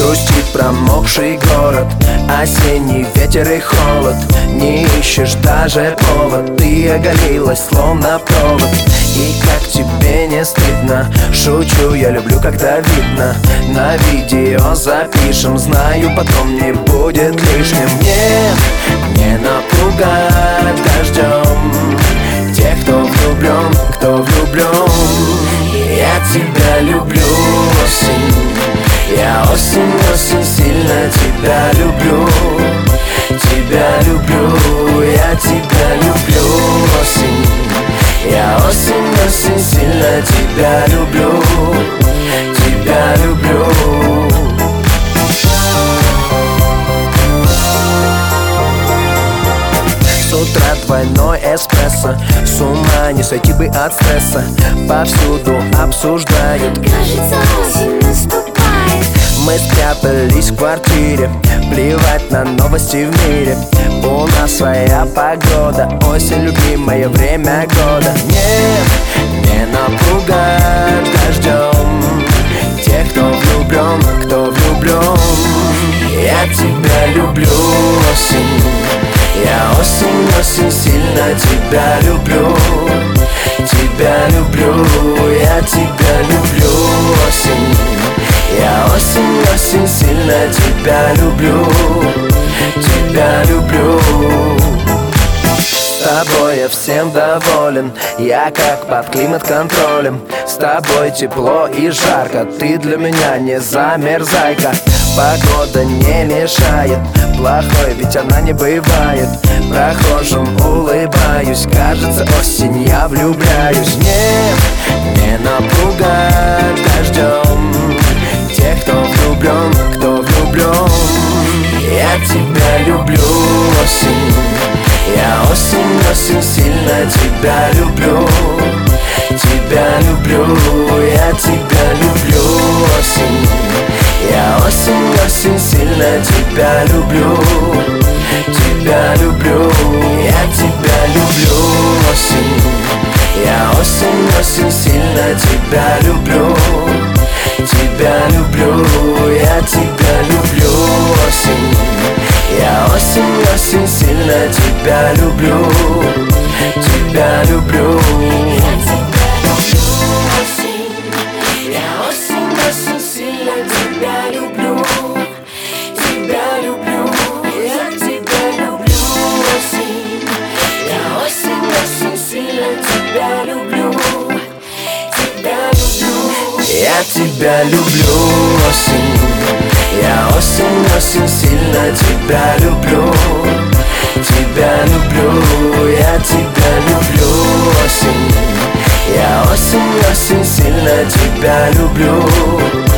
Грустит промокший город, осенний ветер и холод. Не ищешь даже повод, ты оголилась словно провод. И как тебе не стыдно, шучу, я люблю, когда видно. На видео запишем, знаю, потом не будет лишним. Нет, не напугать дождем тех, кто влюблен, кто влюблен. Я тебя люблю, осень. Я осень, осень, сильно тебя люблю. Тебя люблю, я тебя люблю, осень. Я осень, осень, сильно тебя люблю. Тебя люблю. С утра двойной эспрессо, с ума не сойти бы от стресса. Повсюду обсуждают, кажется, осень наступает. Мы спрятались в квартире, плевать на новости в мире. У нас своя погода, осень, любимое время года. Нет, не напугать дождем тех, кто влюблен, кто влюблен. Я тебя люблю, осень. Я осень, осень, сильно тебя люблю. Тебя люблю, я тебя люблю, осень. Я осень, осень, сильно тебя люблю. Тебя люблю. С тобой я всем доволен, я как под климат-контролем. С тобой тепло и жарко, ты для меня не замерзайка. Погода не мешает, плохой ведь она не бывает. Прохожим улыбаюсь, кажется, осень, я влюбляюсь. Нет, не напугать дождем тех, кто влюблен, кто влюблен. Я тебя люблю, осень. Я осень, осень, сильно тебя люблю. Тебя люблю, я тебя люблю, осень. Я осень, осень, сильно тебя люблю. Тебя люблю, я тебя люблю, осень. Я осень, осень, сильно тебя люблю. Тебя люблю, я тебя люблю, осень. Я осень, осень, сильно тебя люблю. Тебя люблю. Я осень, осень, сильно тебя люблю. Тебя люблю, я тебя люблю, осень. Я осень, осень, сильно тебя люблю. Тебя люблю. Я тебя люблю, осень. Я осень, осень, сильно тебя люблю. Тебя люблю, я тебя люблю, осень. Я осень, осень, сильно тебя люблю.